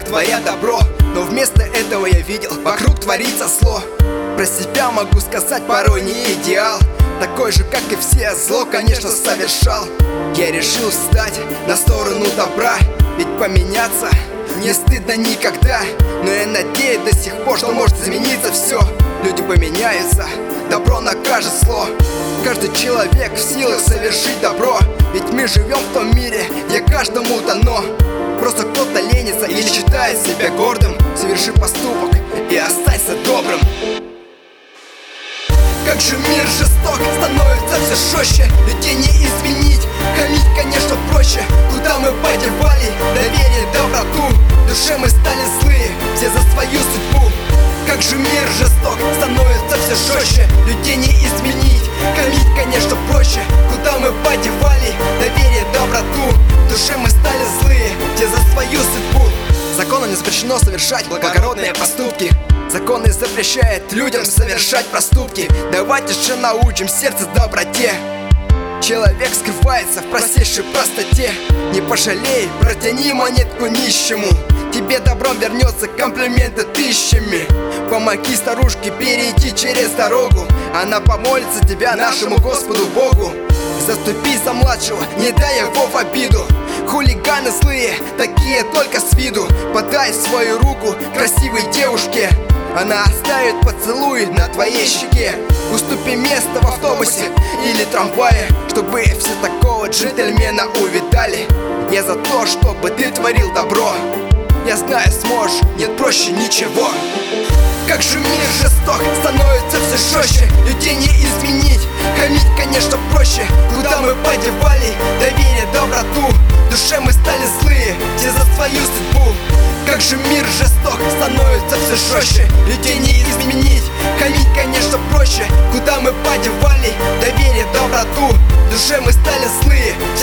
как творят добро, но вместо этого я видел, вокруг творится зло. Про себя могу сказать, порой не идеал, такой же, как и все, зло, конечно, совершал. Я решил встать на сторону добра, ведь поменяться не стыдно никогда. Но я надеюсь до сих пор, что может измениться все. Люди поменяются, добро накажет зло. Каждый человек в силах совершить добро, ведь мы живем в том мире, где каждому дано. Просто кто-то ленится или считает себя гордым. Соверши поступок и останься добрым. Как же мир жесток, становится все жестче, людей не изменить, хамить, конечно, проще. Куда мы подевали доверие, доброту? В душе мы стали злые, все за свою судьбу. Как же мир жесток, становится все жестче, людей не изменить, хамить, конечно, проще. Куда мы подевали доверие, доброту? В душе мы стали злые, все за свою судьбу. Законом не запрещено совершать благородные поступки. Закон не запрещает людям совершать проступки. Давайте же научим сердце доброте. Человек скрывается в простейшей простоте. Не пожалей, протяни монетку нищему, тебе добром вернется комплименты тысячами. Помоги старушке перейти через дорогу, она помолится тебя нашему Господу Богу. Заступи за младшего, не дай его в обиду. Хулиганы злые, такие только с виду. Подай свою руку красивой девушке, она оставит поцелуй на твоей щеке. Уступи место в автобусе или трамвае, чтобы все такого джентльмена увидали. Я за то, чтобы ты творил добро. Я знаю, сможешь, нет проще ничего. Как же мир жесток, становится все жестче, людей не изменить, хамить, конечно, проще. Куда мы подевали доверие, доброту? В душе мы стали злые, все за свою судьбу. Как же мир жесток, становится все жестче, людей не изменить, хамить, конечно, проще. Куда мы подевали доверие, доброту? В душе мы стали злые,